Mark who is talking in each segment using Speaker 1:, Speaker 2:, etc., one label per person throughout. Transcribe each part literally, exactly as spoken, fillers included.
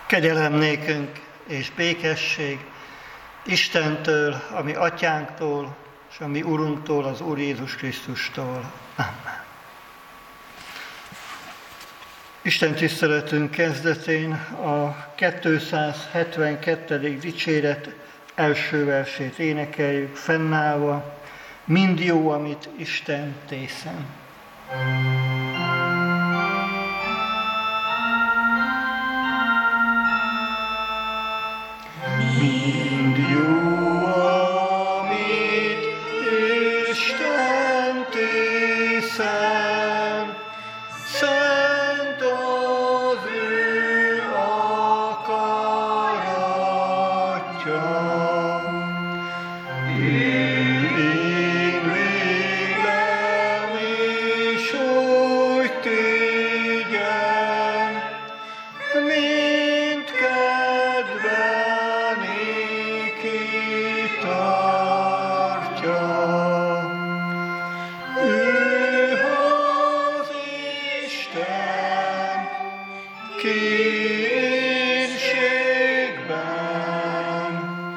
Speaker 1: Kegyelem nékünk és békesség Istentől, a mi atyánktól, és a mi Urunktól, az Úr Jézus Krisztustól. Amen. Isten tiszteletünk kezdetén a kétszázhetvenkettedik dicséret első versét énekeljük, fennállva: mind jó, amit Isten tészen. Mind jó, amit Isten tészen, szent az ő akaratja. Én vélem és úgy tégyen, mint kedven tartja. Ő az Isten kérségben,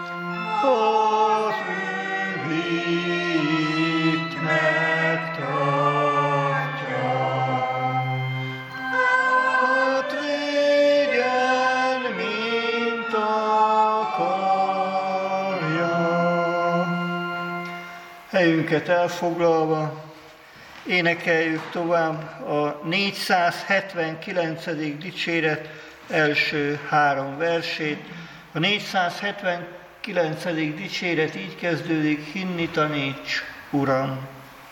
Speaker 1: az ő hit megtartja. Hát vigyen, mint akarja. Helyünket elfoglalva énekeljük tovább a négyszázhetvenkilencedik dicséret első három versét. A négyszázhetvenkilencedik dicséret így kezdődik: hinni taníts, Uram.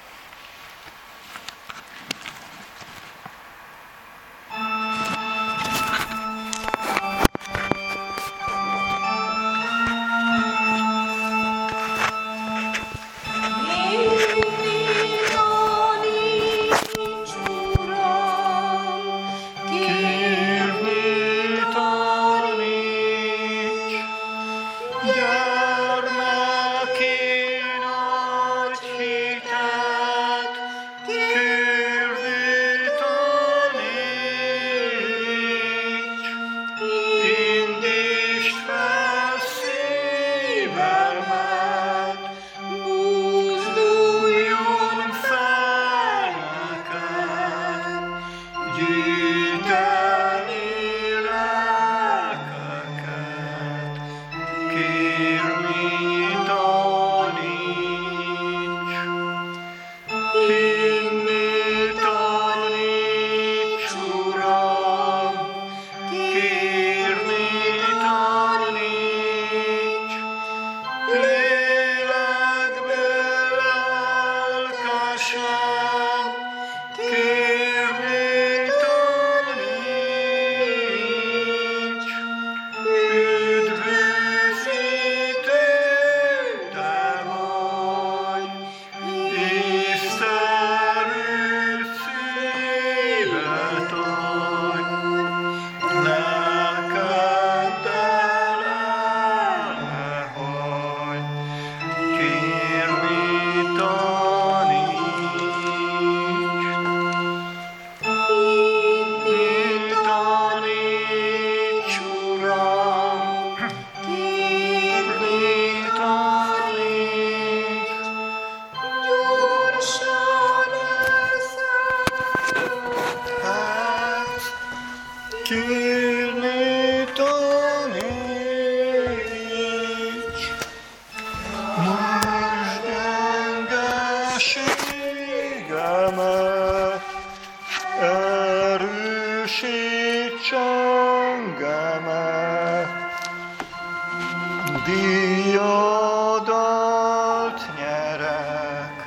Speaker 1: Díjadat nyerek,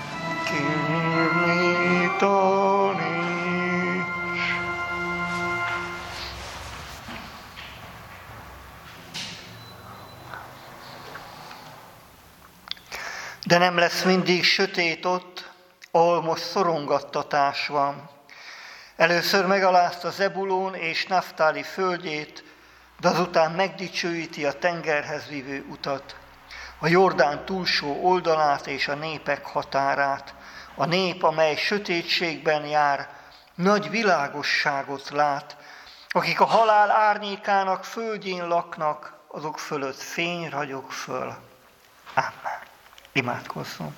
Speaker 1: kérni taníts. De nem lesz mindig sötét ott, ahol most szorongattatás van. Először megalázta Zebulón és Naftáli földjét, de azután megdicsőíti a tengerhez vívő utat, a Jordán túlsó oldalát és a népek határát. A nép, amely sötétségben jár, nagy világosságot lát, Akik a halál árnyékának földjén laknak, azok fölött fény ragyog föl. Amen. Imádkozzunk.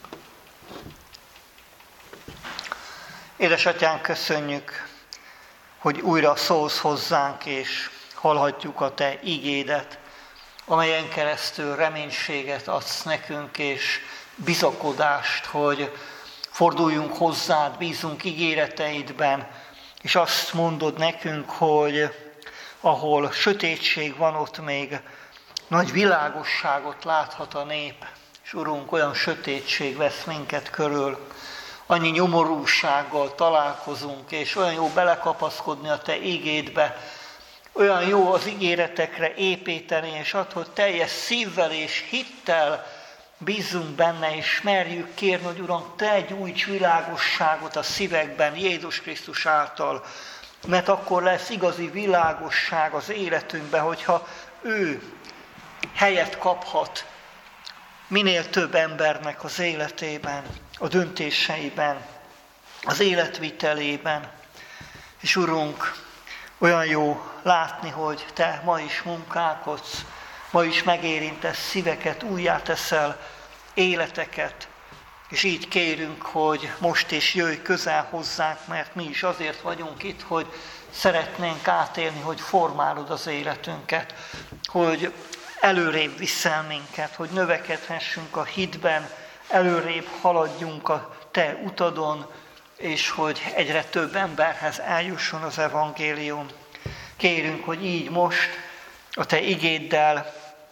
Speaker 1: Édesatyánk, köszönjük, hogy újra szólsz hozzánk, és hallhatjuk a Te igédet, amelyen keresztül reménységet adsz nekünk, és bizakodást, hogy forduljunk hozzád, bízunk ígéreteidben, és azt mondod nekünk, hogy ahol sötétség van, ott még nagy világosságot láthat a nép, és Urunk, olyan sötétség vesz minket körül, annyi nyomorúsággal találkozunk, és olyan jó belekapaszkodni a Te igédbe, olyan jó az ígéretekre építeni, és ad, hogy teljes szívvel és hittel bízzunk benne, és merjük kérni, hogy Uram, Te gyújts világosságot a szívekben Jézus Krisztus által, mert akkor lesz igazi világosság az életünkben, hogyha ő helyet kaphat minél több embernek az életében, a döntéseiben, az életvitelében. És Urunk, olyan jó látni, hogy Te ma is munkálkodsz, ma is megérintesz szíveket, újjá teszel életeket, és így kérünk, hogy most is jöjj közel hozzánk, mert mi is azért vagyunk itt, hogy szeretnénk átélni, hogy formálod az életünket, hogy előrébb viszel minket, hogy növekedhessünk a hitben, előrébb haladjunk a Te utadon, és hogy egyre több emberhez eljusson az evangélium. Kérünk, hogy így most a Te igéddel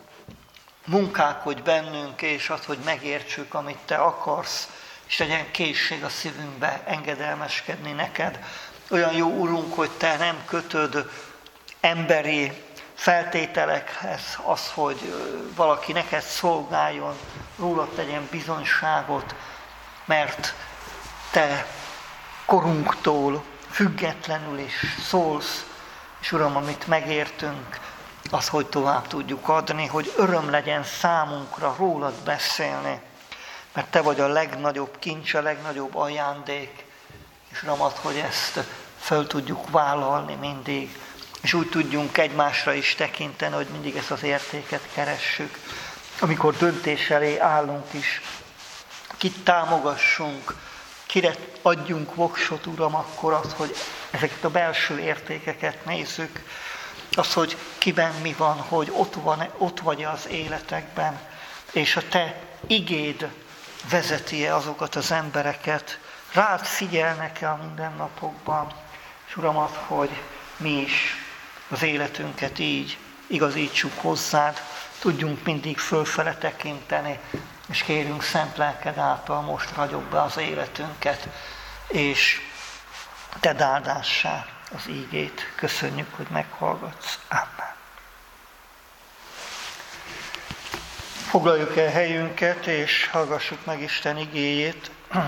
Speaker 1: munkálkodj bennünk, és az, hogy megértsük, amit Te akarsz, és legyen készség a szívünkbe engedelmeskedni neked. Olyan jó, Urunk, hogy Te nem kötöd emberi feltételekhez az, hogy valaki neked szolgáljon, rólad tegyen bizonyságot, mert Te korunktól függetlenül is szólsz, és Uram, amit megértünk, az, hogy tovább tudjuk adni, hogy öröm legyen számunkra rólad beszélni, mert Te vagy a legnagyobb kincs, a legnagyobb ajándék, és Uram, add, hogy ezt föl tudjuk vállalni mindig, és úgy tudjunk egymásra is tekinteni, hogy mindig ezt az értéket keressük. Amikor döntés elé állunk is, kit támogassunk, kire adjunk voksot, Uram, akkor az, hogy ezeket a belső értékeket nézzük, az, hogy kiben mi van, hogy ott, van, ott vagy az életekben, és a Te igéd vezeti-e azokat az embereket, rád figyelnek-e a mindennapokban, és Uram, az, hogy mi is az életünket így igazítsuk hozzád, tudjunk mindig fölfele tekinteni, és kérünk szent lelked által most ragyog be az életünket, és Te áldássá az ígét. Köszönjük, hogy meghallgatsz. Amen. Foglaljuk el helyünket, és hallgassuk meg Isten igéjét.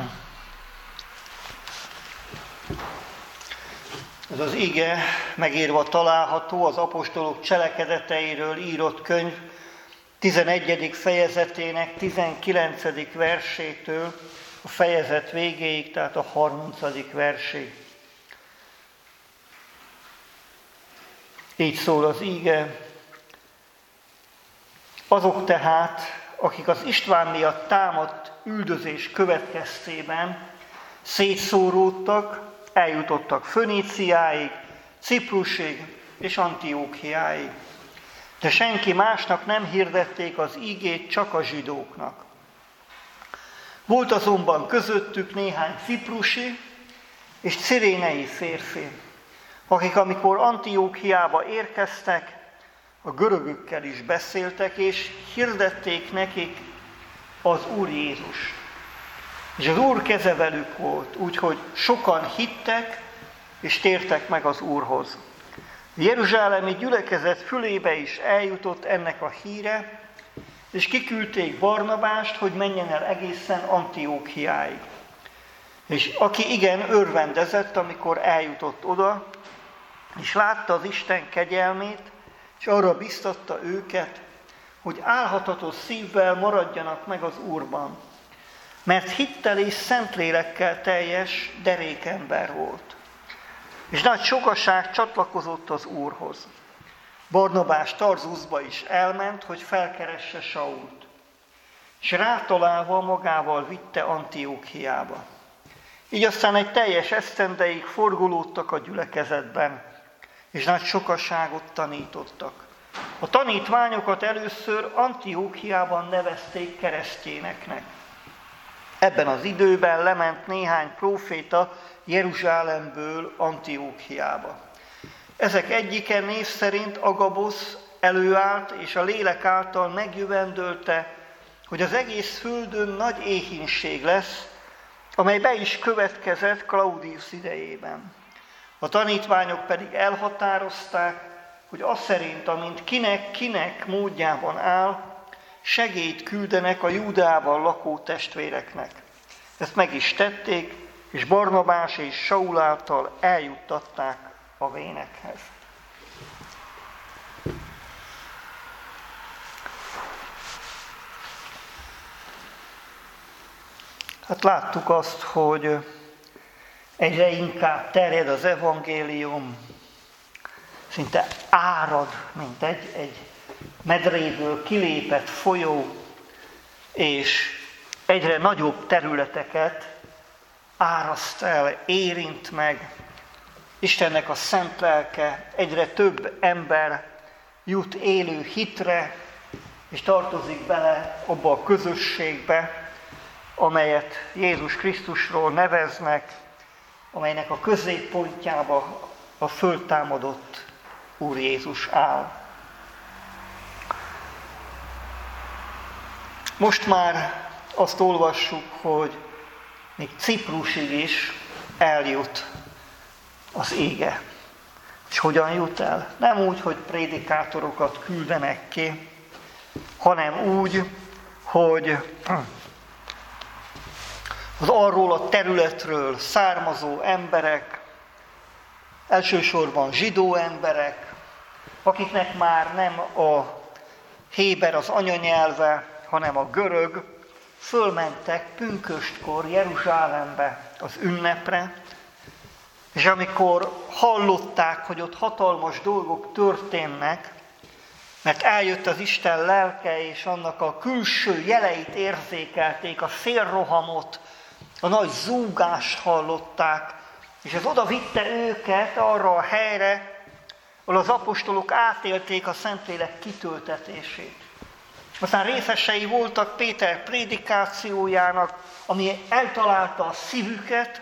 Speaker 1: Ez az ige megírva található az apostolok cselekedeteiről írott könyv tizenegyedik fejezetének tizenkilencedik versétől a fejezet végéig, tehát a harmincadik versig. Így szól az ige. Azok tehát, akik az István miatt támadt üldözés következtében szétszóródtak, eljutottak Föníciáig, Ciprusig és Antiókiáig. De senki másnak nem hirdették az ígét, csak a zsidóknak. Volt azonban közöttük néhány ciprusi és cirénei férfi, akik amikor Antiókiába érkeztek, a görögökkel is beszéltek, és hirdették nekik az Úr Jézus. És az Úr keze velük volt, úgyhogy sokan hittek, és tértek meg az Úrhoz. A jeruzsálemi gyülekezet fülébe is eljutott ennek a híre, és kiküldték Barnabást, hogy menjen el egészen Antiókiáig. És aki igen örvendezett, amikor eljutott oda, és látta az Isten kegyelmét, és arra biztatta őket, hogy álhatatos szívvel maradjanak meg az Úrban, mert hittel és szentlélekkel teljes derékember volt. és nagy sokaság csatlakozott az Úrhoz. Barnabás Tarzuszba is elment, hogy felkeresse Sault, és rátalálva magával vitte Antiókiába. Így aztán egy teljes esztendeig forgolódtak a gyülekezetben, és nagy sokaságot tanítottak. A tanítványokat először Antiókiában nevezték keresztényeknek. Ebben az időben lement néhány próféta Jeruzsálemből Antiókiába. Ezek egyike név szerint Agabosz előállt, és a lélek által megjövendölte, hogy az egész földön nagy éhínség lesz, amely be is következett Klaudius idejében. A tanítványok pedig elhatározták, hogy az szerint, amint kinek-kinek módjában áll, segélyt küldenek a Júdeában lakó testvéreknek. Ezt meg is tették, és Barnabás és Saul által eljuttatták a vénekhez. Hát láttuk azt, hogy egyre inkább terjed az evangélium, szinte árad, mint egy, egy medréből kilépett folyó, és egyre nagyobb területeket áraszt el, érint meg. Istennek a szent lelke, egyre több ember jut élő hitre, és tartozik bele abba a közösségbe, amelyet Jézus Krisztusról neveznek, amelynek a középpontjába a föltámadott Úr Jézus áll. Most már azt olvassuk, hogy még Ciprusig is eljut az ége. És hogyan jut el? Nem úgy, hogy prédikátorokat küldenek ki, hanem úgy, hogy az arról a területről származó emberek, elsősorban zsidó emberek, akiknek már nem a héber az anyanyelve, hanem a görög, fölmentek pünköstkor Jeruzsálembe az ünnepre, és amikor hallották, hogy ott hatalmas dolgok történnek, mert eljött az Isten lelke, és annak a külső jeleit érzékelték, a szélrohamot, a nagy zúgást hallották, és ez oda vitte őket arra a helyre, ahol az apostolok átélték a Szentlélek kitöltetését. Aztán részesei voltak Péter prédikációjának, ami eltalálta a szívüket,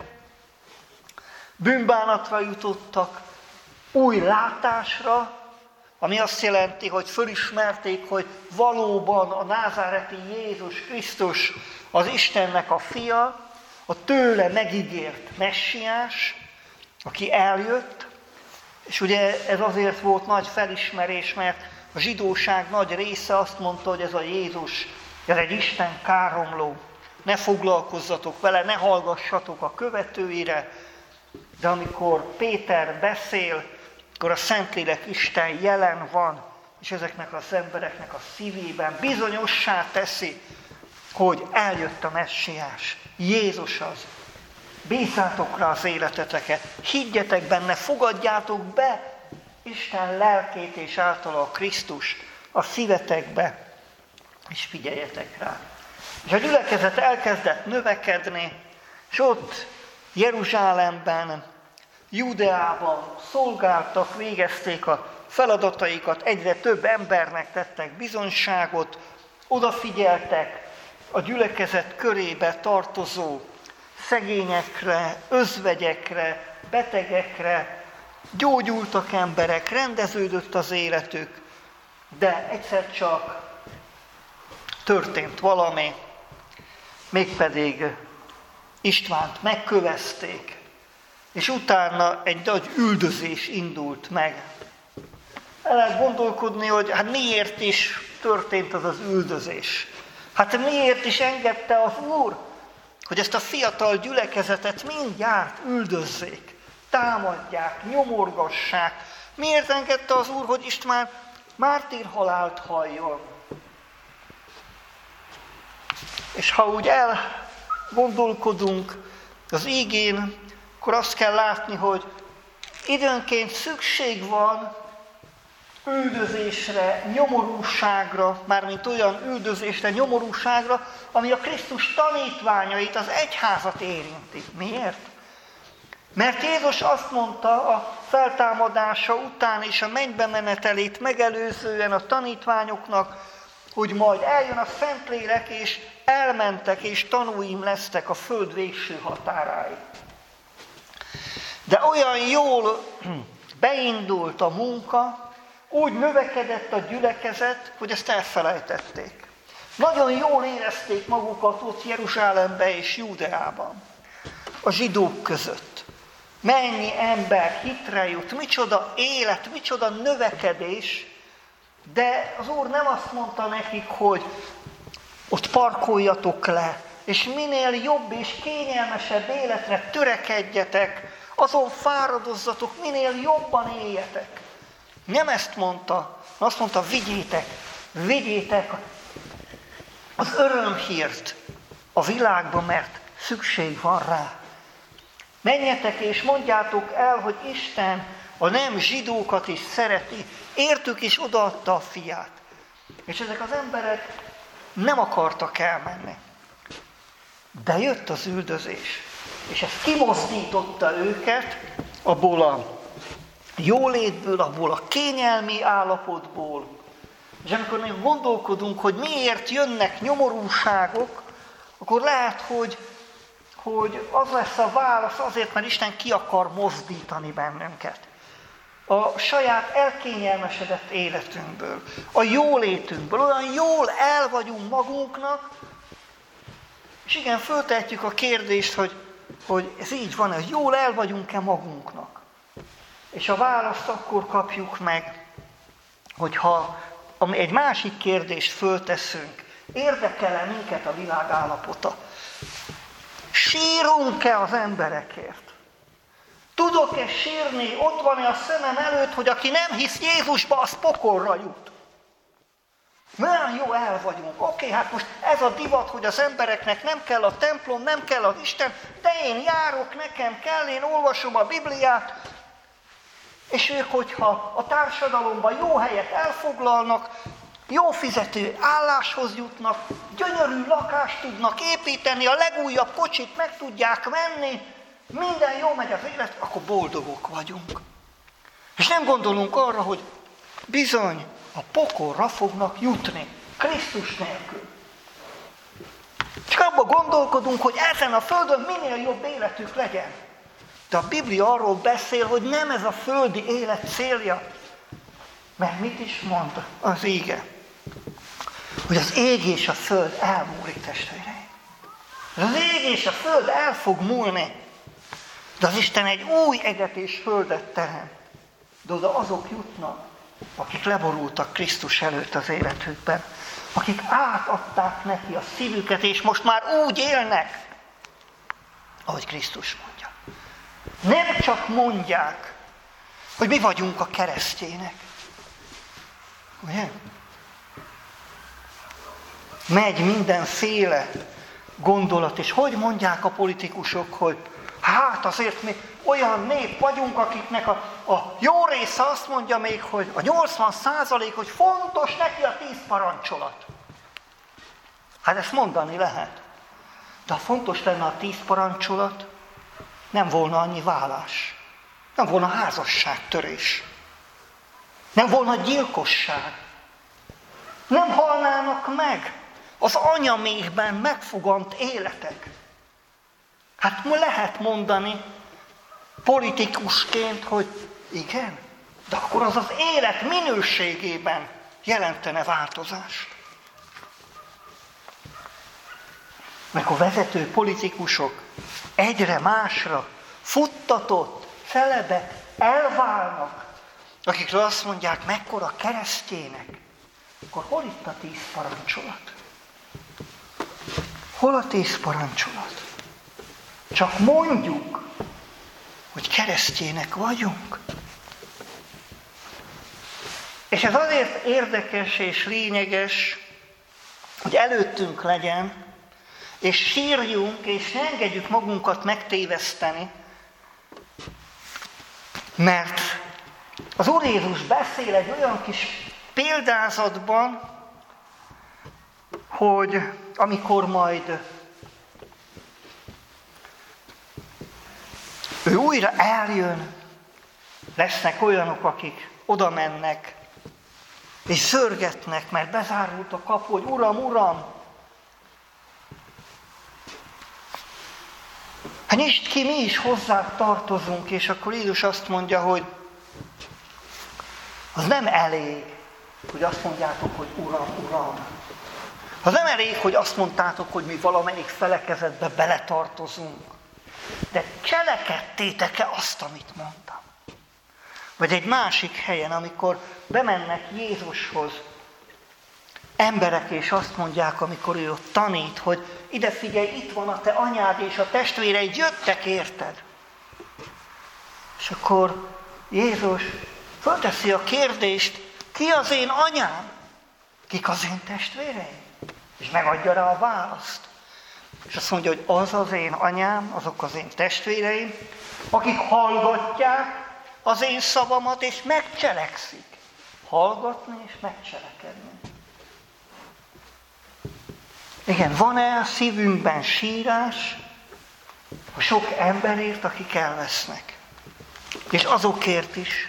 Speaker 1: bűnbánatra jutottak, új látásra, ami azt jelenti, hogy fölismerték, hogy valóban a názáreti Jézus Krisztus az Istennek a fia, a tőle megígért messiás, aki eljött, és ugye ez azért volt nagy felismerés, mert a zsidóság nagy része azt mondta, hogy ez a Jézus, ez egy Isten káromló, ne foglalkozzatok vele, ne hallgassatok a követőire, de amikor Péter beszél, akkor a Szentlélek Isten jelen van, és ezeknek az embereknek a szívében bizonyossá teszi, hogy eljött a messiás, Jézus az. Bízzátok rá az életeteket, higgyetek benne, fogadjátok be Isten lelkét és általa a Krisztust a szívetekbe, és figyeljetek rá. És a gyülekezet elkezdett növekedni, és ott Jeruzsálemben, Judeában szolgáltak, végezték a feladataikat, egyre több embernek tettek bizonyságot, odafigyeltek a gyülekezet körébe tartozó szegényekre, özvegyekre, betegekre, gyógyultak emberek, rendeződött az életük, de egyszer csak történt valami, mégpedig Istvánt megkövezték, és utána egy nagy üldözés indult meg. El lehet gondolkodni, hogy hát miért is történt az az üldözés. Hát miért is engedte az Úr, hogy ezt a fiatal gyülekezetet mindjárt üldözzék, támadják, nyomorgassák. Miért engedte az Úr, hogy István mártírhalált halljon? És ha úgy elgondolkodunk az ígén, akkor azt kell látni, hogy Időnként szükség van üldözésre, nyomorúságra, mármint olyan üldözésre, nyomorúságra, ami a Krisztus tanítványait, az egyházat érinti. Miért? Mert Jézus azt mondta a feltámadása után és a mennybe menetelét megelőzően a tanítványoknak, hogy majd eljön a Szentlélek, és elmentek, és tanúim lesztek a föld végső határáig. De olyan jól beindult a munka, úgy növekedett a gyülekezet, hogy ezt elfelejtették. Nagyon jól érezték magukat ott Jeruzsálemben és Júdeában, a zsidók között. Mennyi ember hitre jut, micsoda élet, micsoda növekedés, de az Úr nem azt mondta nekik, hogy ott parkoljatok le, és minél jobb és kényelmesebb életre törekedjetek, azon fáradozzatok, minél jobban éljetek. Nem ezt mondta, azt mondta, vigyétek, vigyétek az örömhírt a világba, mert szükség van rá. Menjetek és mondjátok el, hogy Isten a nem zsidókat is szereti, értük is odaadta a fiát. És ezek az emberek nem akartak elmenni. De jött az üldözés, és ez kimozdította őket abból a jólétből, abból a kényelmi állapotból. És amikor még gondolkodunk, hogy miért jönnek nyomorúságok, akkor lehet, hogy, hogy az lesz a válasz azért, mert Isten ki akar mozdítani bennünket. A saját elkényelmesedett életünkből, a jólétünkből, olyan jól el vagyunk magunknak, és igen, föltehetjük a kérdést, hogy, hogy ez így van, hogy jól el vagyunk-e magunknak. És a választ akkor kapjuk meg, hogyha egy másik kérdést fölteszünk, érdekel-e minket a világ állapota? Sírunk-e az emberekért? Tudok-e sírni, ott van-e a szemem előtt, hogy aki nem hisz Jézusba, az pokolra jut? Milyen jó el vagyunk. Oké, hát most ez a divat, hogy az embereknek nem kell a templom, nem kell az Isten, de én járok, nekem kell, én olvasom a Bibliát, és ők, hogyha a társadalomban jó helyet elfoglalnak, jó fizető álláshoz jutnak, gyönyörű lakást tudnak építeni, a legújabb kocsit meg tudják venni, minden jó megy az élet, akkor boldogok vagyunk. És nem gondolunk arra, hogy bizony a pokolra fognak jutni, Krisztus nélkül. Csak abban gondolkodunk, hogy ezen a földön minél jobb életük legyen. De a Biblia arról beszél, hogy nem ez a földi élet célja. Mert mit is mond az ége? Hogy az ég és a föld elmúlik, testvéreim. Az ég és a föld el fog múlni. De az Isten egy új eget és földet teremt. De oda azok jutnak, akik leborultak Krisztus előtt az életükben. Akik átadták neki a szívüket, és most már úgy élnek, ahogy Krisztus mondja. Nem csak mondják, hogy mi vagyunk a keresztjének. Ugye? Megy mindenféle gondolat, és hogy mondják a politikusok, hogy hát azért mi olyan nép vagyunk, akiknek a, a jó része azt mondja még, hogy a nyolcvan százalék, hogy fontos neki a tíz parancsolat. Hát ezt mondani lehet. De ha fontos lenne a tíz parancsolat, nem volna annyi válás. Nem volna házasságtörés. Nem volna gyilkosság. Nem halnának meg az anyaméhben megfogant életek. Hát lehet mondani politikusként, hogy igen, de akkor az az élet minőségében jelentene változást. Meg a vezető politikusok egyre másra futtatott felebek elválnak, akikről azt mondják, mekkora keresztjének, akkor hol itt a tíz parancsolat? Hol a tíz parancsolat? Csak mondjuk, hogy keresztjének vagyunk. És ez azért érdekes és lényeges, hogy előttünk legyen, és sírjunk, és ne engedjük magunkat megtéveszteni, Mert az Úr Jézus beszél egy olyan kis példázatban, hogy amikor majd ő újra eljön, lesznek olyanok, akik oda mennek, és zörgetnek, mert bezárult a kapu, hogy Uram, Uram! Hát nyisd ki, mi is hozzá tartozunk, és akkor Jézus azt mondja, hogy az nem elég, hogy azt mondjátok, hogy Uram, Uram. Az nem elég, hogy azt mondtátok, hogy mi valamelyik felekezetbe beletartozunk. De cselekedtétek-e azt, amit mondtam? Vagy egy másik helyen, amikor bemennek Jézushoz emberek, és azt mondják, amikor ő ott tanít, hogy ide figyelj, itt van a te anyád és a testvéreid, jöttek érted. És akkor Jézus fölteszi a kérdést, ki az én anyám? Kik az én testvéreim? És megadja rá a választ. És azt mondja, hogy az az én anyám, azok az én testvéreim, akik hallgatják az én szavamat, és megcselekszik. Hallgatni és megcselekedni. Igen, van-e a szívünkben sírás a sok emberért, akik elvesznek? És azokért is,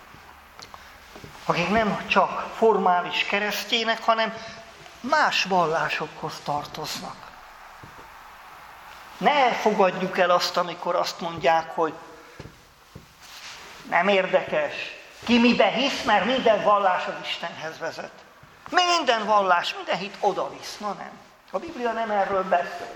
Speaker 1: akik nem csak formális keresztjének, hanem más vallásokhoz tartoznak. Ne fogadjuk el azt, amikor azt mondják, hogy nem érdekes, ki mibe hisz, mert minden vallás az Istenhez vezet. Minden vallás, minden hit oda visz. Na nem. A Biblia nem erről beszél.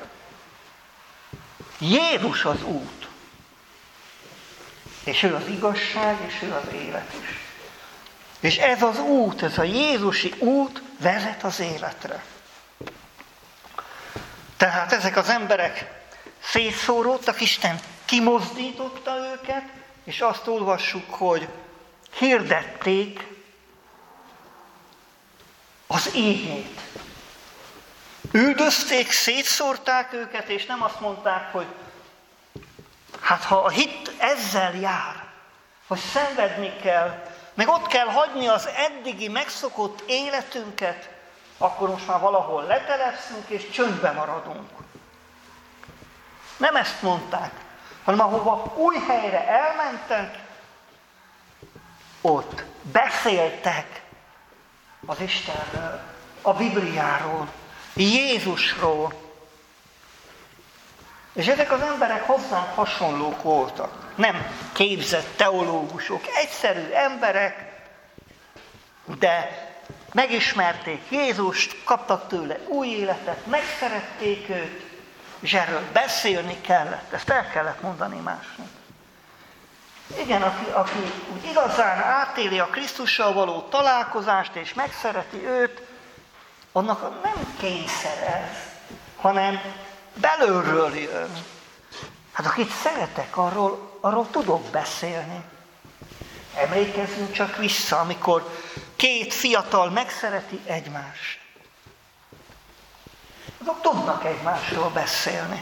Speaker 1: Jézus az út. És ő az igazság, és ő az élet is. És ez az út, ez a Jézusi út vezet az életre. Tehát ezek az emberek szétszóródtak, Isten kimozdította őket, és azt olvassuk, hogy hirdették az igét. Üldözték, szétszórták őket, és nem azt mondták, hogy hát ha a hit ezzel jár, hogy szenvedni kell, meg ott kell hagyni az eddigi megszokott életünket, akkor most már valahol letelepszünk, és csöndbe maradunk. Nem ezt mondták, hanem ahova új helyre elmentek, ott beszéltek az Istenről, a Bibliáról, Jézusról. És ezek az emberek hozzánk hasonlók voltak. Nem képzett teológusok, egyszerű emberek, de megismerték Jézust, kaptak tőle új életet, megszerették őt, és erről beszélni kellett. Ezt el kellett mondani másnak. Igen, aki, aki úgy igazán átéli a Krisztussal való találkozást, és megszereti őt, annak nem kényszer ez, hanem belülről jön. Hát akit szeretek, arról, arról tudok beszélni. Emlékezzünk csak vissza, amikor két fiatal megszereti egymást. Azok tudnak egymásról beszélni.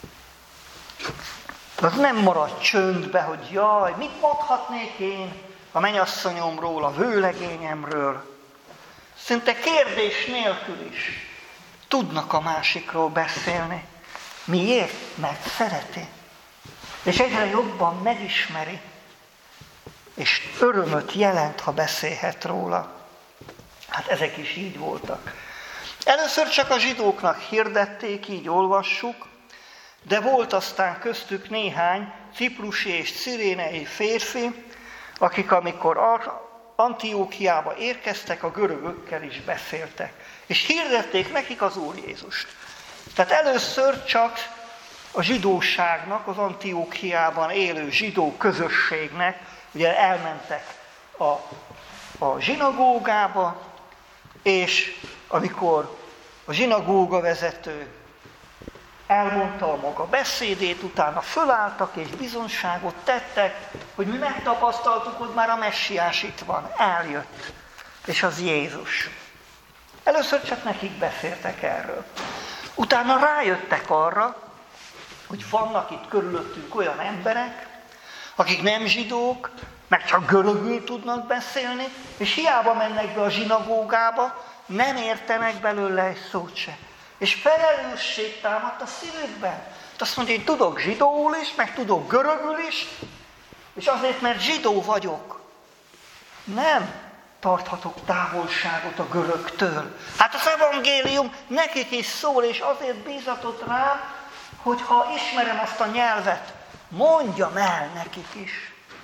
Speaker 1: Az nem marad csöndbe, hogy jaj, mit mondhatnék én a mennyasszonyomról, a vőlegényemről. Szinte kérdés nélkül is tudnak a másikról beszélni. Miért? Mert szereti. És egyre jobban megismeri. És örömöt jelent, ha beszélhet róla. Hát ezek is így voltak. Először csak a zsidóknak hirdették, így olvassuk, de volt aztán köztük néhány ciprusi és cirénei férfi, akik amikor Antiókiába érkeztek, a görögökkel is beszéltek. És hirdették nekik az Úr Jézust. Tehát először csak a zsidóságnak, az Antiókiában élő zsidó közösségnek, ugye elmentek a, a zsinagógába, és amikor a zsinagóga vezető elmondta a maga beszédét, utána fölálltak és bizonságot tettek, hogy mi megtapasztaltuk, hogy már a messiás itt van, eljött, és az Jézus. Először csak nekik beszéltek erről. Utána rájöttek arra, hogy vannak itt körülöttünk olyan emberek, akik nem zsidók, meg csak görögül tudnak beszélni, és hiába mennek be a zsinagógába, nem értenek belőle egy szót se. És felelősség támadt a szívükben. Azt mondja, én tudok zsidóul is, meg tudok görögül is, és azért, mert zsidó vagyok, nem tarthatok távolságot a görögtől. Hát az evangélium nekik is szól, és azért bízatott rám, hogy ha ismerem azt a nyelvet, mondjam el nekik is.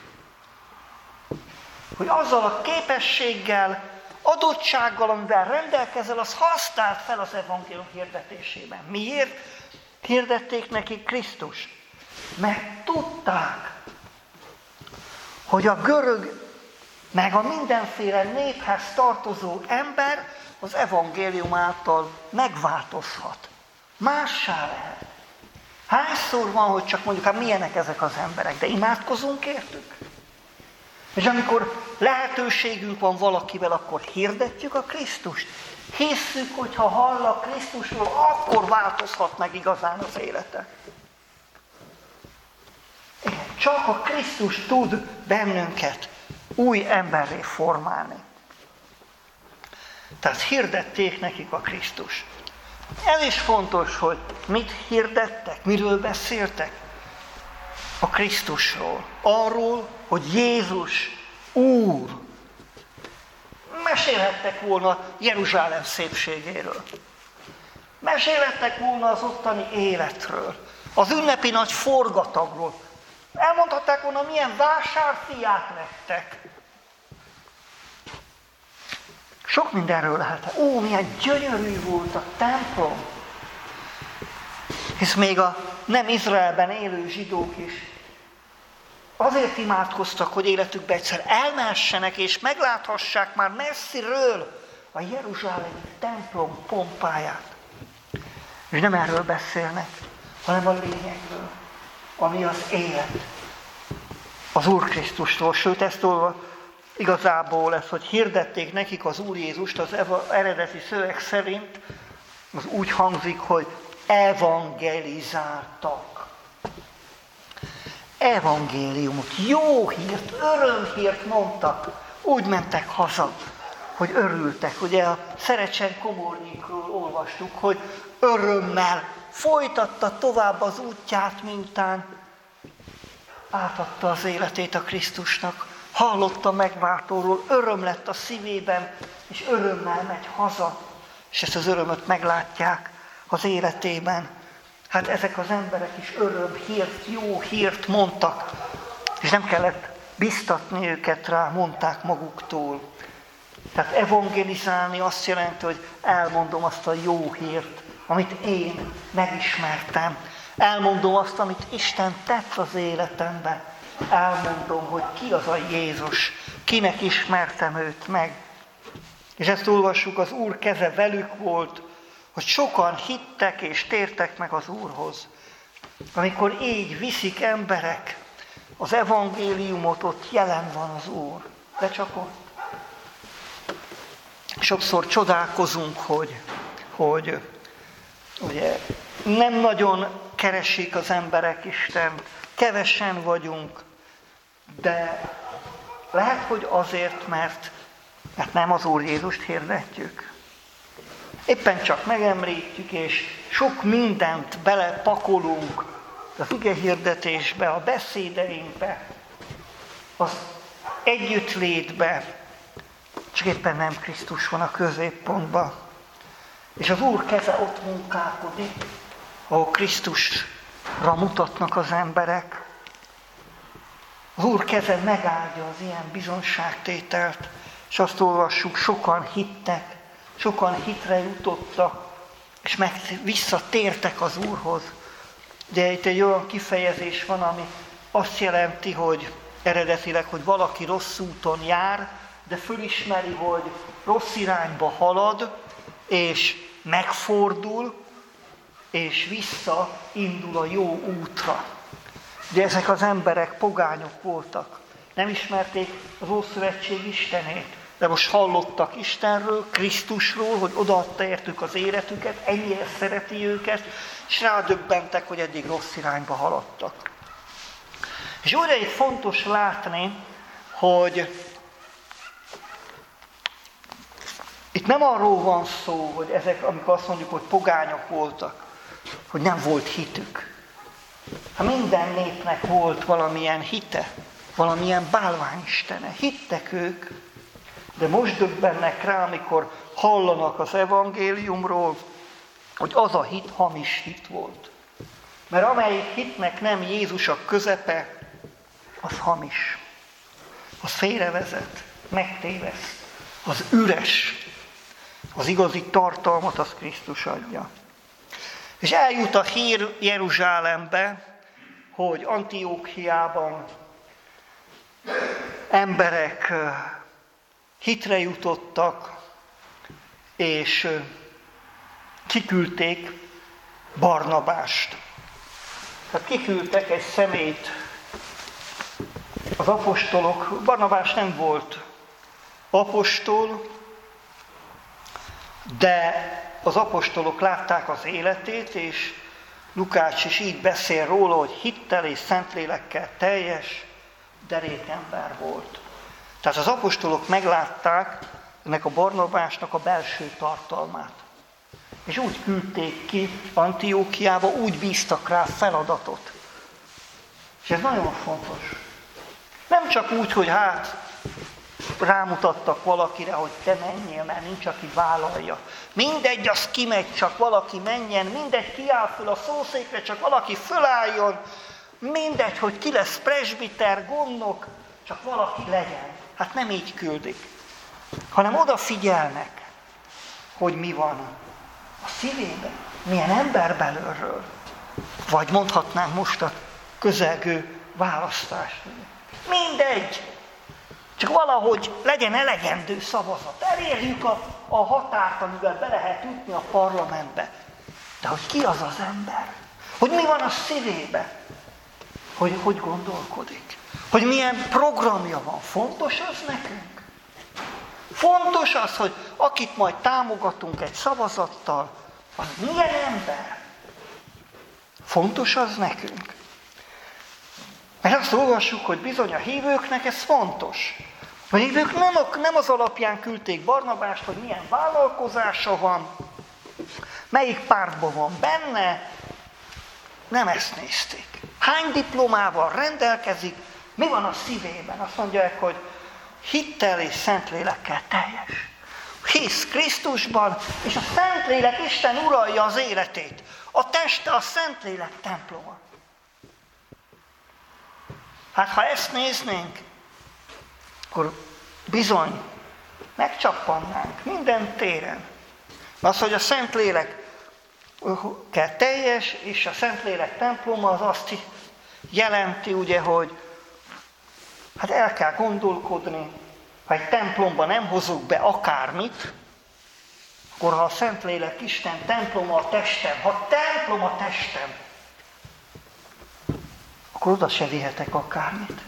Speaker 1: Hogy azzal a képességgel, adottsággal, amivel rendelkezel, az használt fel az evangélium hirdetésében. Miért hirdették nekik Krisztus? Mert tudták, hogy a görög, meg a mindenféle néphez tartozó ember az evangélium által megváltozhat. Mássá lehet. Hányszor van, hogy csak mondjuk, hát milyenek ezek az emberek, de imádkozunk értük? És amikor lehetőségünk van valakivel, akkor hirdetjük a Krisztust. Hisszük, hogy ha hall a Krisztusról, akkor változhat meg igazán az élete. Igen, csak a Krisztus tud bennünket új emberré formálni. Tehát hirdették nekik a Krisztust. Ez is fontos, hogy mit hirdettek, miről beszéltek? A Krisztusról. Arról, hogy Jézus Úr. Mesélhettek volna Jeruzsálem szépségéről. Mesélhettek volna az ottani életről. Az ünnepi nagy forgatagról. Elmondhatták volna, milyen vásárfiát lettek. Sok mindenről lehet. Ó, milyen gyönyörű volt a templom. Hisz még a nem Izraelben élő zsidók is azért imádkoztak, hogy életükben egyszer elmehessenek és megláthassák már messziről a jeruzsálemi templom pompáját. És nem erről beszélnek, hanem a lényegről, ami az élet. Az Úr Krisztustól. Sőt, ezt olva, igazából lesz, hogy hirdették nekik az Úr Jézust, az eredeti szöveg szerint az úgy hangzik, hogy evangelizáltak. Evangéliumot, jó hírt, örömhírt mondtak. Úgy mentek haza, hogy örültek. Ugye a Szerecsen komornyikról olvastuk, hogy örömmel folytatta tovább az útját, miután átadta az életét a Krisztusnak. Hallotta megváltóról, öröm lett a szívében, és örömmel megy haza. És ezt az örömöt meglátják az életében. Hát ezek az emberek is örömhírt, jó hírt mondtak, és nem kellett biztatni őket rá, mondták maguktól. Tehát evangelizálni azt jelenti, hogy elmondom azt a jó hírt, amit én megismertem. Elmondom azt, amit Isten tett az életemben. Elmondom, hogy ki az a Jézus, kinek ismertem őt meg. És ezt olvassuk, az Úr keze velük volt, hogy sokan hittek és tértek meg az Úrhoz. Amikor így viszik emberek az evangéliumot, ott jelen van az Úr. De csak ott. Sokszor csodálkozunk, hogy, hogy ugye, nem nagyon keresik az emberek Istent, kevesen vagyunk, de lehet, hogy azért, mert, mert nem az Úr Jézust hirdetjük. Éppen csak megemlítjük, és sok mindent belepakolunk az igehirdetésbe, a beszédeinkbe, az együttlétbe, csak éppen nem Krisztus van a középpontban. És az Úr keze ott munkálkodik, ahol Krisztusra mutatnak az emberek. Az Úr keze megáldja az ilyen bizonságtételt, és azt olvassuk, sokan hittek, sokan hitre jutottak, és meg visszatértek az Úrhoz. De itt egy olyan kifejezés van, ami azt jelenti, hogy eredetileg, hogy valaki rossz úton jár, de fölismeri, hogy rossz irányba halad, és megfordul, és visszaindul a jó útra. De ezek az emberek pogányok voltak. Nem ismerték az Ószövetség Istenét, de most hallottak Istenről, Krisztusról, hogy odaadta értük az életüket, ennyire szereti őket, és rádöbbentek, hogy eddig rossz irányba haladtak. És újra itt fontos látni, hogy itt nem arról van szó, hogy ezek, amikor azt mondjuk, hogy pogányok voltak, hogy nem volt hitük. Hát minden népnek volt valamilyen hite, valamilyen bálványistene. Hittek ők, de most döbbennek rá, amikor hallanak az evangéliumról, hogy az a hit hamis hit volt. Mert amelyik hitnek nem Jézus a közepe, az hamis. Az félrevezet, megtéveszt. Az üres, az igazi tartalmat az Krisztus adja. És eljut a hír Jeruzsálembe, hogy Antiókiában emberek hitre jutottak, és kiküldték Barnabást. Tehát kiküldtek egy személyt. Az apostolok, Barnabás nem volt apostol, de az apostolok látták az életét, és Lukács is így beszél róla, hogy hittel és szentlélekkel teljes, derék ember volt. Tehát az apostolok meglátták ennek a Barnabásnak a belső tartalmát. És úgy küldték ki Antiókiába, úgy bíztak rá feladatot. És ez nagyon fontos. Nem csak úgy, hogy hát rámutattak valakire, hogy te menjél, mert nincs, aki vállalja. Mindegy, az kimegy, csak valaki menjen, mindegy, kiáll föl a szószékre, csak valaki fölálljon, mindegy, hogy ki lesz presbiter, gondnok, csak valaki legyen. Hát nem így küldik, hanem odafigyelnek, hogy mi van a szívében, milyen ember belülről. Vagy mondhatnánk most a közelgő választást. Mindegy, csak valahogy legyen elegendő szavazat. Elérjük a, a határt, amivel be lehet jutni a parlamentbe. De hogy ki az az ember? Hogy mi van a szívébe? Hogy hogy gondolkodik? Hogy milyen programja van? Fontos az nekünk? Fontos az, hogy akit majd támogatunk egy szavazattal, az milyen ember? Fontos az nekünk? Mert azt olvassuk, hogy bizony a hívőknek ez fontos. A hívők nem, nem az alapján küldték Barnabást, hogy milyen vállalkozása van, melyik pártban van benne, nem ezt nézték. Hány diplomával rendelkezik, mi van a szívében? Azt mondják, hogy hittel és szentlélekkel teljes. Hisz Krisztusban, és a Szentlélek Isten uralja az életét. A teste a Szentlélek temploma. Hát ha ezt néznénk, akkor bizony megcsappannánk minden téren. Az, hogy a Szentlélek kell teljes, és a Szentlélek temploma az azt jelenti, ugye, hogy hát el kell gondolkodni, ha egy templomban nem hozok be akármit, akkor ha a Szentlélek Isten temploma a testem, ha templom a testem, akkor oda se vihetek akármit.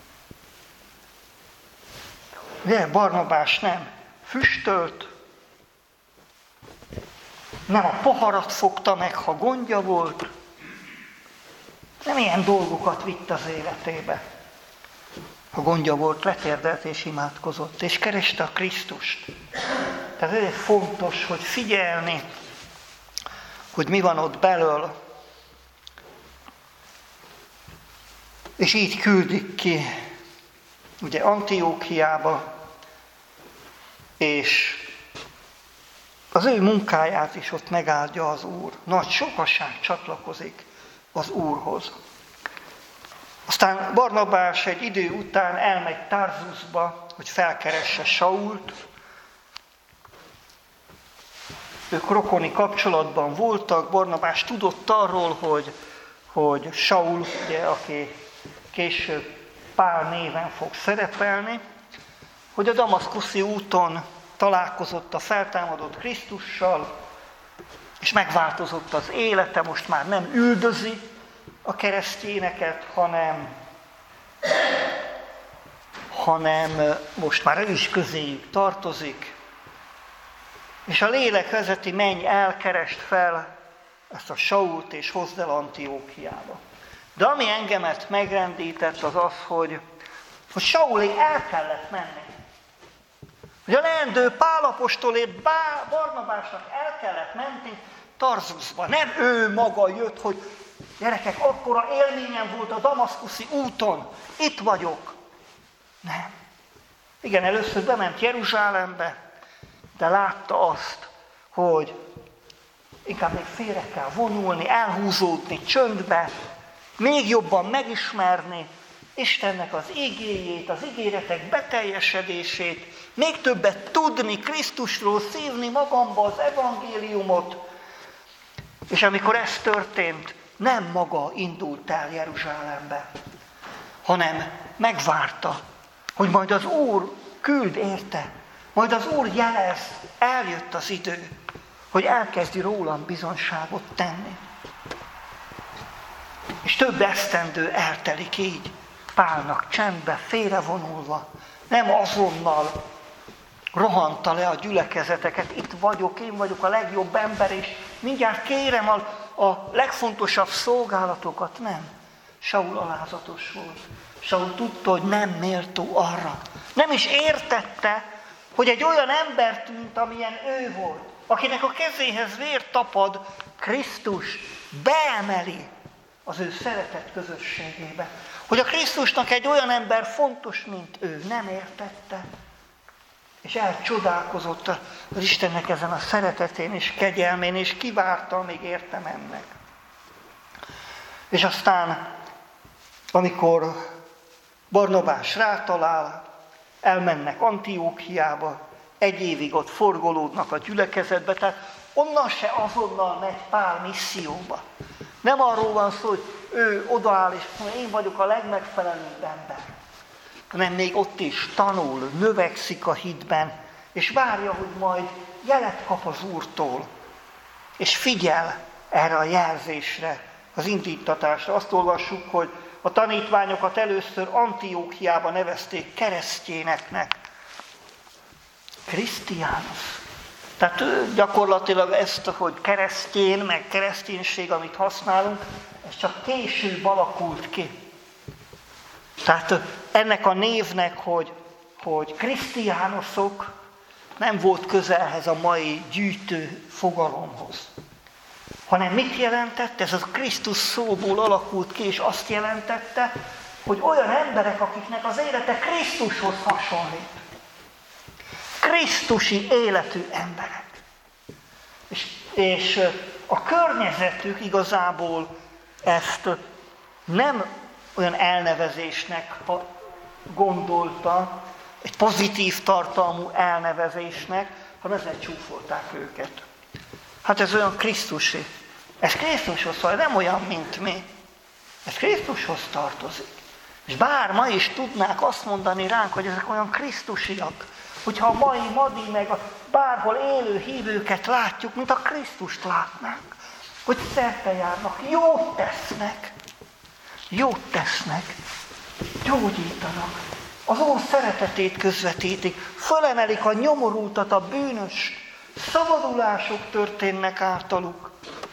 Speaker 1: De Barnabás nem füstölt, nem a poharat fogta meg, ha gondja volt, nem ilyen dolgokat vitt az életébe. Ha gondja volt, letérdelt és imádkozott, és kereste a Krisztust. Tehát ez fontos, hogy figyelni, hogy mi van ott belül. És így küldik ki, ugye Antiókiába, és az ő munkáját is ott megáldja az Úr. Nagy sokaság csatlakozik az Úrhoz. Aztán Barnabás egy idő után elmegy Tarzusba, hogy felkeresse Sault. Ők rokoni kapcsolatban voltak, Barnabás tudott arról, hogy, hogy Saul, ugye, aki később Pál néven fog szerepelni, hogy a damaszkuszi úton találkozott a feltámadott Krisztussal, és megváltozott az élete, most már nem üldözi a keresztényeket, hanem, hanem most már ő is közéjük tartozik, és a lélek vezeti, menj el, keresd fel ezt a Sault, és hozd el Antiókiába. De ami engemet megrendített, az az, hogy, hogy Saulé el kellett menni. Hogy a leendő Pál apostolét Barnabásnak el kellett menni Tarzuszba. Nem ő maga jött, hogy gyerekek, akkora élményem volt a damaszkuszi úton, itt vagyok. Nem. Igen, először bement Jeruzsálembe, de látta azt, hogy inkább még félre kell vonulni, elhúzódni csöndbe, még jobban megismerni Istennek az igéjét, az ígéretek beteljesedését, még többet tudni Krisztusról, szívni magamba az evangéliumot. És amikor ez történt, nem maga indult el Jeruzsálembe, hanem megvárta, hogy majd az Úr küld érte, majd az Úr jelez, eljött az idő, hogy elkezdi rólam bizonyságot tenni. És több esztendő eltelik így, Pálnak csendbe, félrevonulva, nem azonnal rohanta le a gyülekezeteket, itt vagyok, én vagyok a legjobb ember, és mindjárt kérem a, a legfontosabb szolgálatokat, nem. Saul alázatos volt. Saul tudta, hogy nem méltó arra. Nem is értette, hogy egy olyan embert, mint amilyen ő volt, akinek a kezéhez vér tapad, Krisztus beemeli az ő szeretett közösségébe. Hogy a Krisztusnak egy olyan ember fontos, mint ő, nem értette. És elcsodálkozott az Istennek ezen a szeretetén és kegyelmén, és kivárta, amíg érte mennek. És aztán, amikor Barnabás rátalál, elmennek Antiókiába, egy évig ott forgolódnak a gyülekezetbe, tehát onnan se azonnal megy Pál misszióba. Nem arról van szó, hogy ő odaáll, és mondja, én vagyok a legmegfelelőbb ember, hanem még ott is tanul, növekszik a hitben, és várja, hogy majd jelet kap az Úrtól, és figyel erre a jelzésre, az indítatásra. Azt olvassuk, hogy a tanítványokat először Antiókiába nevezték keresztényeknek. Krisztiánus. Tehát gyakorlatilag ezt, hogy keresztény, meg kereszténység, amit használunk, ez csak később alakult ki. Tehát ennek a névnek, hogy, hogy krisztiánosok, nem volt közelhez a mai gyűjtő fogalomhoz. Hanem mit jelentett? Ez a Krisztus szóból alakult ki, és azt jelentette, hogy olyan emberek, akiknek az élete Krisztushoz hasonlít. Krisztusi életű emberek. És, és a környezetük igazából ezt nem olyan elnevezésnek gondolta, egy pozitív tartalmú elnevezésnek, hanem ezzel csúfolták őket. Hát ez olyan Krisztusi. Ez Krisztushoz szól, nem olyan, mint mi. Ez Krisztushoz tartozik. És bár ma is tudnák azt mondani ránk, hogy ezek olyan krisztusiak, hogyha a mai madi meg a bárhol élő hívőket látjuk, mint a Krisztust látnánk, hogy szerte járnak, jót tesznek, jót tesznek, gyógyítanak, az Úr szeretetét közvetítik, fölemelik a nyomorultat, a bűnös, szabadulások történnek általuk,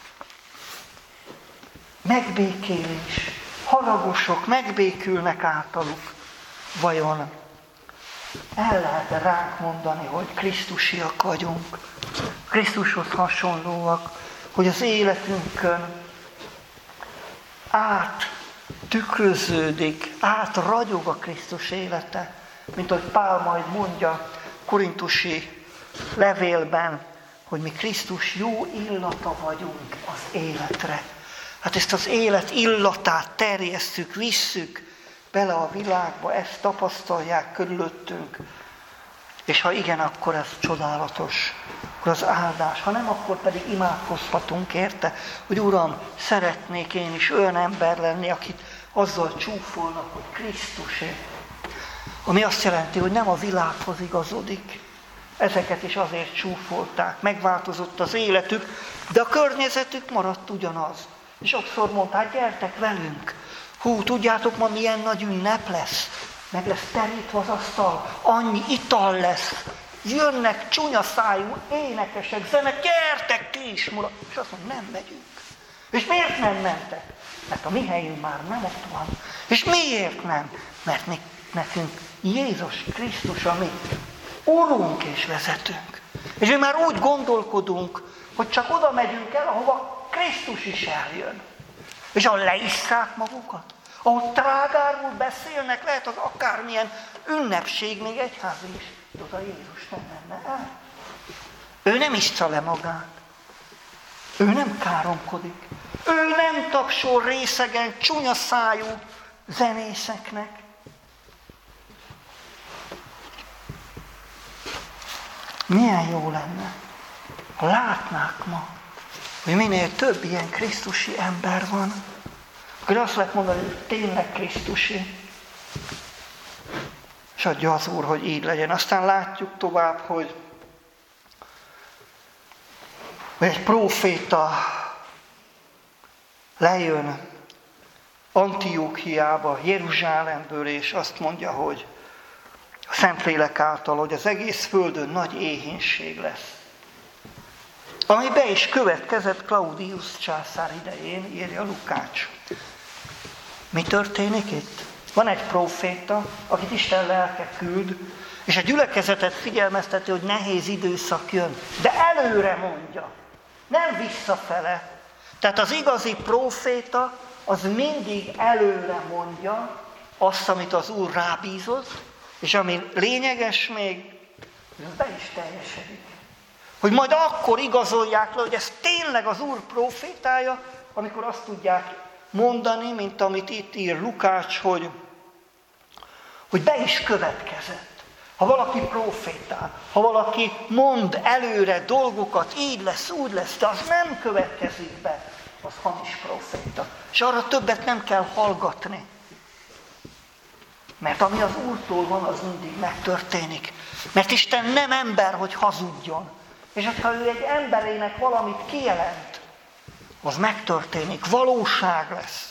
Speaker 1: megbékélés, haragosok megbékülnek általuk. Vajon el lehet ránk mondani, hogy krisztusiak vagyunk, Krisztushoz hasonlóak, hogy az életünkön át tükröződik, átragyog a Krisztus élete, mint ahogy Pál majd mondja korintusi levélben, hogy mi Krisztus jó illata vagyunk az életre. Hát ezt az élet illatát terjesszük, visszük bele a világba, ezt tapasztalják körülöttünk. És ha igen, akkor ez csodálatos, akkor az áldás. Ha nem, akkor pedig imádkozhatunk érte, hogy Uram, szeretnék én is olyan ember lenni, akit azzal csúfolnak, hogy Krisztusé. Ami azt jelenti, hogy nem a világhoz igazodik. Ezeket is azért csúfolták, megváltozott az életük, de a környezetük maradt ugyanaz. És sokszor mondták, gyertek velünk, hú, tudjátok, ma milyen nagy ünnep lesz, meg lesz terítve az asztal, annyi ital lesz, jönnek csúnya szájú énekesek, zenek, gyertek ti is, murat. És azt mondja, nem megyünk. És miért nem mentek? Mert a mi helyünk már nem ott van. És miért nem? Mert mi, nekünk Jézus Krisztus a mi Urunk és vezetőnk. És mi már úgy gondolkodunk, hogy csak oda megyünk el, ahova Krisztus is eljön. És ahol leisszák magukat, ahol trágárul beszélnek, lehet az akármilyen ünnepség, még egyházi is, de oda Jézus nem menne el. Ő nem issza le magát. Ő nem káromkodik. Ő nem tapsol részegen, csúnya szájú zenészeknek. Milyen jó lenne, ha látnák ma, hogy minél több ilyen krisztusi ember van, akkor azt lehet mondani, hogy tényleg krisztusi. És adja az Úr, hogy így legyen. Aztán látjuk tovább, hogy egy próféta lejön Antiókiába, Jeruzsálemből, és azt mondja, hogy a Szentlélek által, hogy az egész földön nagy éhínség lesz. Ami be is következett Claudius császár idején, írja Lukács. Mi történik itt? Van egy próféta, akit Isten lelke küld, és a gyülekezetet figyelmezteti, hogy nehéz időszak jön, de előre mondja, nem visszafele. Tehát az igazi próféta az mindig előre mondja azt, amit az Úr rábízott, és ami lényeges még, az be is teljesedik. Hogy majd akkor igazolják le, hogy ez tényleg az Úr prófétája, amikor azt tudják mondani, mint amit itt ír Lukács, hogy, hogy be is következett. Ha valaki prófétál, ha valaki mond előre dolgokat, így lesz, úgy lesz, de az nem következik be, az hamis próféta. És arra többet nem kell hallgatni. Mert ami az Úrtól van, az mindig megtörténik. Mert Isten nem ember, hogy hazudjon. És hogyha ő egy emberének valamit kijelent, az megtörténik, valóság lesz.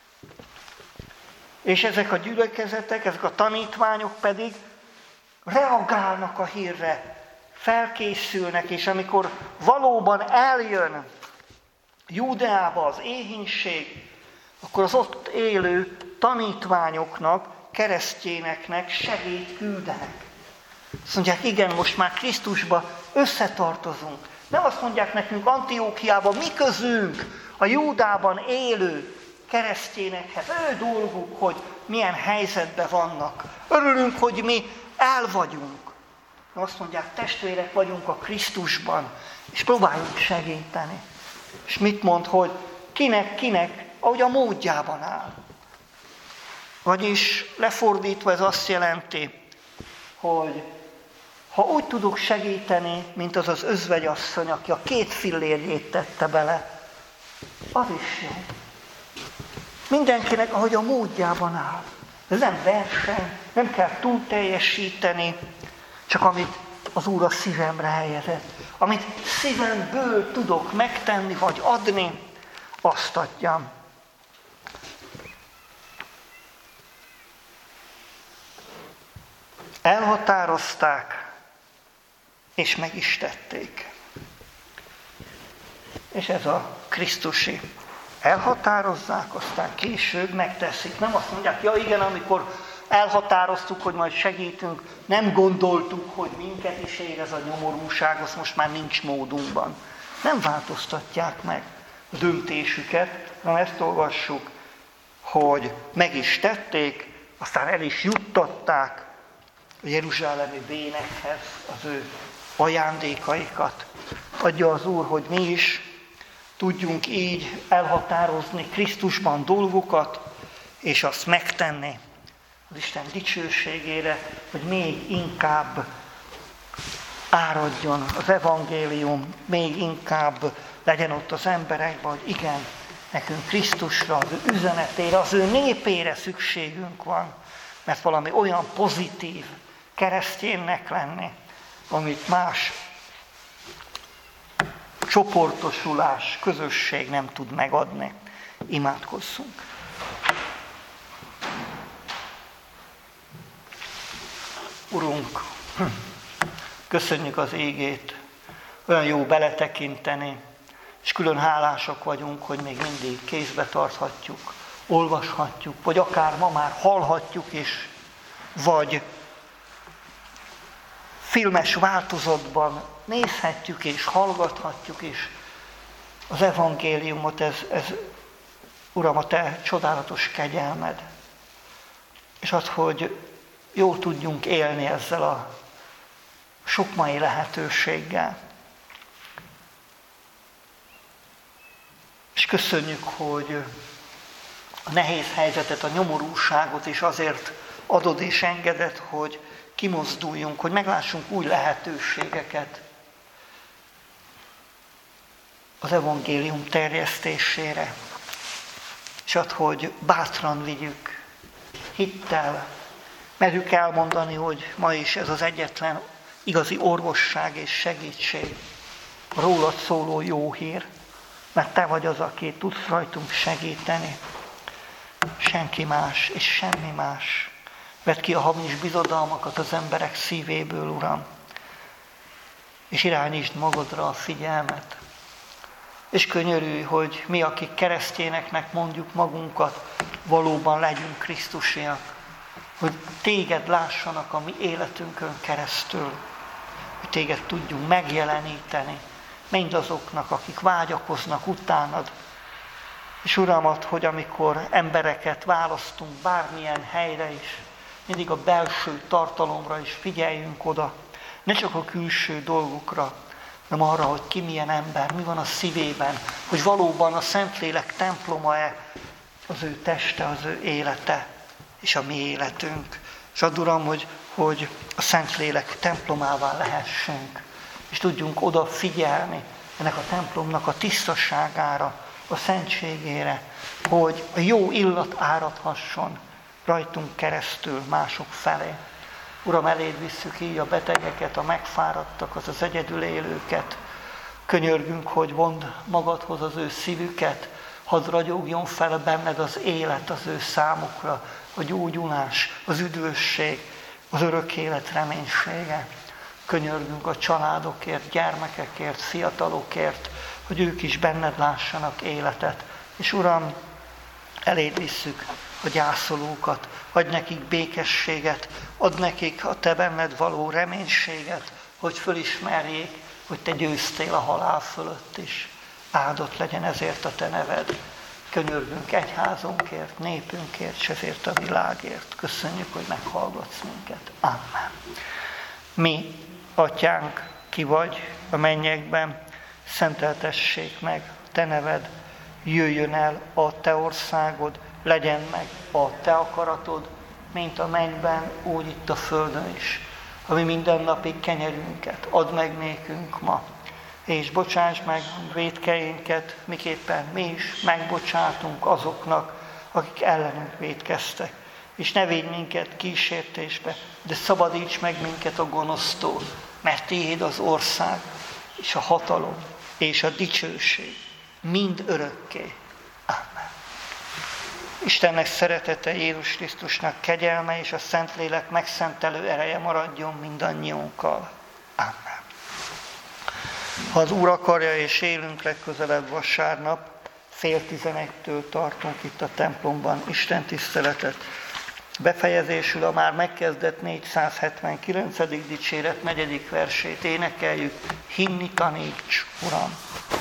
Speaker 1: És ezek a gyülekezetek, ezek a tanítványok pedig reagálnak a hírre, felkészülnek, és amikor valóban eljön Júdeába az éhínség, akkor az ott élő tanítványoknak, keresztényeknek segélyt küldenek. Azt mondják, igen, most már Krisztusba összetartozunk. Nem azt mondják nekünk Antiókiában, mi közünk a Júdában élő keresztényekhez. Ő dolguk, hogy milyen helyzetben vannak. Örülünk, hogy mi el vagyunk. Azt mondják, testvérek vagyunk a Krisztusban, és próbáljunk segíteni. És mit mond, hogy kinek-kinek, ahogy a módjában áll. Vagyis lefordítva ez azt jelenti, hogy ha úgy tudok segíteni, mint az az özvegyasszony, aki a két fillérjét tette bele, az is jó. Mindenkinek, ahogy a módjában áll. Ez nem verseny, nem kell túl teljesíteni, csak amit az Úr a szívemre helyezett. Amit szívemből tudok megtenni, vagy adni, azt adjam. Elhatározták, és meg is tették. És ez a krisztusi. Elhatározzák, aztán később megteszik. Nem azt mondják, ja igen, amikor elhatároztuk, hogy majd segítünk, nem gondoltuk, hogy minket is ér ez a nyomorúság, az most már nincs módunkban. Nem változtatják meg a döntésüket, hanem ezt olvassuk, hogy meg is tették, aztán el is juttatták a jeruzsálemi bénekhez az ő ajándékaikat. Adja az Úr, hogy mi is tudjunk így elhatározni Krisztusban dolgokat, és azt megtenni az Isten dicsőségére, hogy még inkább áradjon az evangélium, még inkább legyen ott az emberekben, hogy igen, nekünk Krisztusra, az ő üzenetére, az ő népére szükségünk van, mert valami olyan pozitív kereszténynek lenni, amit más csoportosulás, közösség nem tud megadni. Imádkozzunk. Urunk, köszönjük az égét, olyan jó beletekinteni, És külön hálásak vagyunk, hogy még mindig kézbe tarthatjuk, olvashatjuk, vagy akár ma már hallhatjuk is, vagy filmes változatban nézhetjük és hallgathatjuk is az evangéliumot. Ez, ez, Uram, a Te csodálatos kegyelmed. És az, hogy jól tudjunk élni ezzel a sok mai lehetőséggel. És köszönjük, hogy a nehéz helyzetet, a nyomorúságot is azért adod és engeded, hogy kimozduljunk, hogy meglássunk új lehetőségeket az evangélium terjesztésére. És ad, hogy bátran vigyük, hittel, merjük elmondani, hogy ma is ez az egyetlen igazi orvosság és segítség, a rólad szóló jó hír, mert Te vagy az, aki tudsz rajtunk segíteni. Senki más és semmi más. Vedd ki a hamis bizodalmakat az emberek szívéből, Uram, és irányítsd magadra a figyelmet. És könyörülj, hogy mi, akik keresztényeknek mondjuk magunkat, valóban legyünk Krisztusiak, hogy Téged lássanak a mi életünkön keresztül, hogy Téged tudjunk megjeleníteni mindazoknak, akik vágyakoznak utánad. És Uramat, hogy amikor embereket választunk bármilyen helyre is, mindig a belső tartalomra is figyeljünk oda, ne csak a külső dolgokra, hanem arra, hogy ki milyen ember, mi van a szívében, hogy valóban a Szentlélek temploma-e az ő teste, az ő élete és a mi életünk. És add, Uram, hogy, hogy a Szentlélek templomává lehessünk, és tudjunk oda figyelni ennek a templomnak a tisztaságára, a szentségére, hogy a jó illat áradhasson rajtunk keresztül mások felé. Uram, eléd visszük így a betegeket, a megfáradtakat, az egyedül élőket. Könyörgünk, hogy vond magadhoz az ő szívüket, hadd ragyogjon fel benned az élet az ő számukra, a gyógyulás, az üdvösség, az örök élet reménysége. Könyörgünk a családokért, gyermekekért, fiatalokért, hogy ők is benned lássanak életet. És Uram, eléd visszük a gyászolókat, adj nekik békességet, add nekik a Te benned való reménységet, hogy fölismerjék, hogy Te győztél a halál fölött is. Áldott legyen ezért a Te neved. Könyörgünk egyházunkért, népünkért, és ezért a világért. Köszönjük, hogy meghallgatsz minket. Amen. Mi, Atyánk, ki vagy a mennyekben, szenteltessék meg Te neved, jöjjön el a Te országod, legyen meg a Te akaratod, mint a mennyben, úgy itt a földön is. A mi mindennapi kenyerünket add meg nékünk ma, és bocsáss meg vétkeinket, miképpen mi is megbocsátunk azoknak, akik ellenünk vétkeztek. És ne védj minket kísértésbe, de szabadíts meg minket a gonosztól, mert Tiéd az ország, és a hatalom, és a dicsőség mind örökké. Amen. Istennek szeretete, Jézus Krisztusnak kegyelme és a Szentlélek megszentelő ereje maradjon mindannyiunkkal. Amen. Ha az Úr akarja és élünk, legközelebb vasárnap, fél tizenegytől tartunk itt a templomban Isten tiszteletet. Befejezésül a már megkezdett négyszázhetvenkilencedik dicséret negyedik versét énekeljük. Hinni taníts, Uram!